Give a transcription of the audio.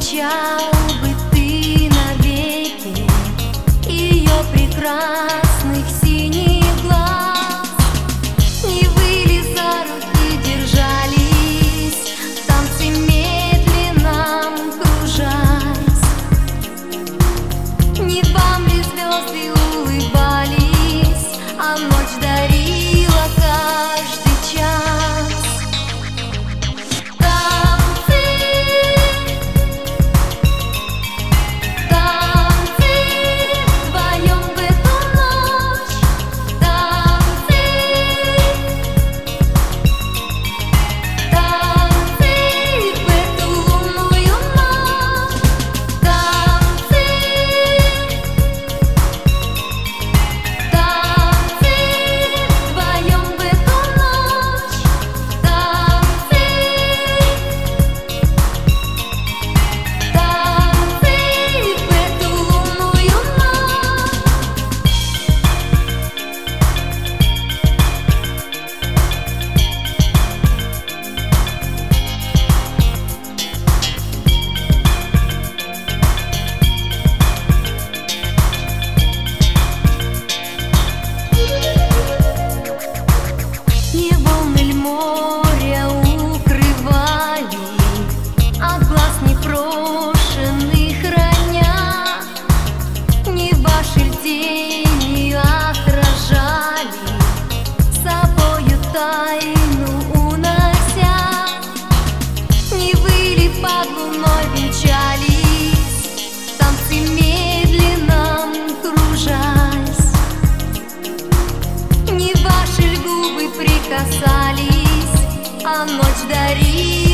встречал бы ты навеки ее прекрасных синих глаз. Не вы за руки держались, в танце медленном кружась? Не вам ли звезды улыбались, а ночь дарила каждый час? Тайну унося, не вы ли под луной венчались, в танце медленном кружась? Не ваши губы прикасались, а ночь дарила